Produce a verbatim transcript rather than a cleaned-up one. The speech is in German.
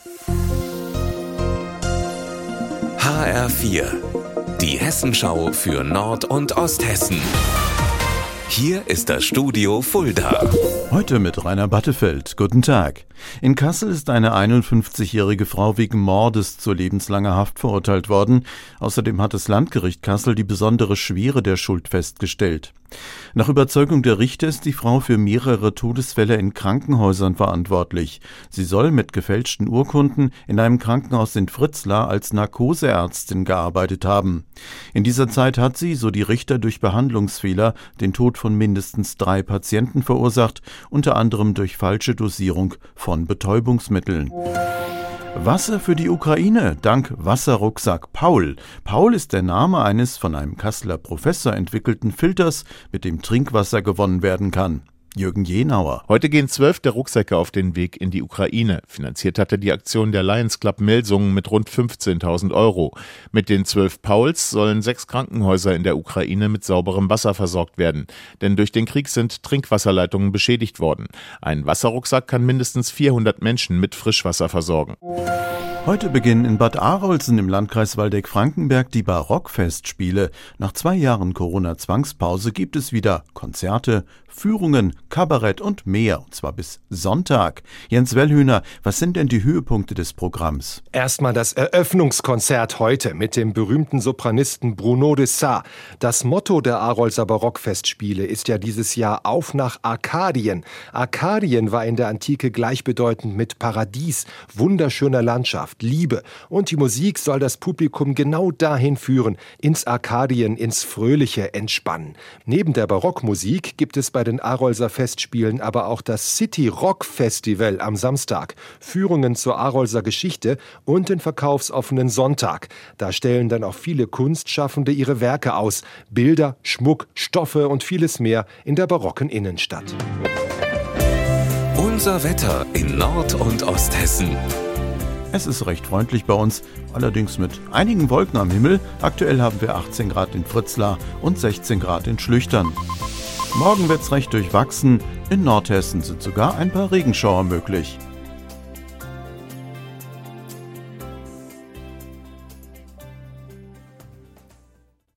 H R vier, die Hessenschau für Nord- und Osthessen. Hier ist das Studio Fulda. Heute mit Rainer Battefeld. Guten Tag. In Kassel ist eine einundfünfzigjährige Frau wegen Mordes zu lebenslanger Haft verurteilt worden. Außerdem hat das Landgericht Kassel die besondere Schwere der Schuld festgestellt. Nach Überzeugung der Richter ist die Frau für mehrere Todesfälle in Krankenhäusern verantwortlich. Sie soll mit gefälschten Urkunden in einem Krankenhaus in Fritzlar als Narkoseärztin gearbeitet haben. In dieser Zeit hat sie, so die Richter, durch Behandlungsfehler den Tod von mindestens drei Patienten verursacht, unter anderem durch falsche Dosierung von Betäubungsmitteln. Wasser für die Ukraine, dank Wasserrucksack Paul. Paul ist der Name eines von einem Kasseler Professor entwickelten Filters, mit dem Trinkwasser gewonnen werden kann. Jürgen Jenauer. Heute gehen zwölf der Rucksäcke auf den Weg in die Ukraine. Finanziert hatte die Aktion der Lions Club Melsungen mit rund fünfzehntausend Euro. Mit den zwölf Pauls sollen sechs Krankenhäuser in der Ukraine mit sauberem Wasser versorgt werden. Denn durch den Krieg sind Trinkwasserleitungen beschädigt worden. Ein Wasserrucksack kann mindestens vierhundert Menschen mit Frischwasser versorgen. Heute beginnen in Bad Arolsen im Landkreis Waldeck-Frankenberg die Barockfestspiele. Nach zwei Jahren Corona-Zwangspause gibt es wieder Konzerte, Führungen, Kabarett und mehr, und zwar bis Sonntag. Jens Wellhühner, was sind denn die Höhepunkte des Programms? Erstmal das Eröffnungskonzert heute mit dem berühmten Sopranisten Bruno de Sa. Das Motto der Arolser Barockfestspiele ist ja dieses Jahr Auf nach Arkadien. Arkadien war in der Antike gleichbedeutend mit Paradies, wunderschöner Landschaft, Liebe. Und die Musik soll das Publikum genau dahin führen, ins Arkadien, ins fröhliche Entspannen. Neben der Barockmusik gibt es bei den Arolser Festspielen aber auch das City Rock Festival am Samstag, Führungen zur Arolser Geschichte und den verkaufsoffenen Sonntag. Da stellen dann auch viele Kunstschaffende ihre Werke aus. Bilder, Schmuck, Stoffe und vieles mehr in der barocken Innenstadt. Unser Wetter in Nord- und Osthessen. Es ist recht freundlich bei uns, allerdings mit einigen Wolken am Himmel. Aktuell haben wir achtzehn Grad in Fritzlar und sechzehn Grad in Schlüchtern. Morgen wird's recht durchwachsen. In Nordhessen sind sogar ein paar Regenschauer möglich.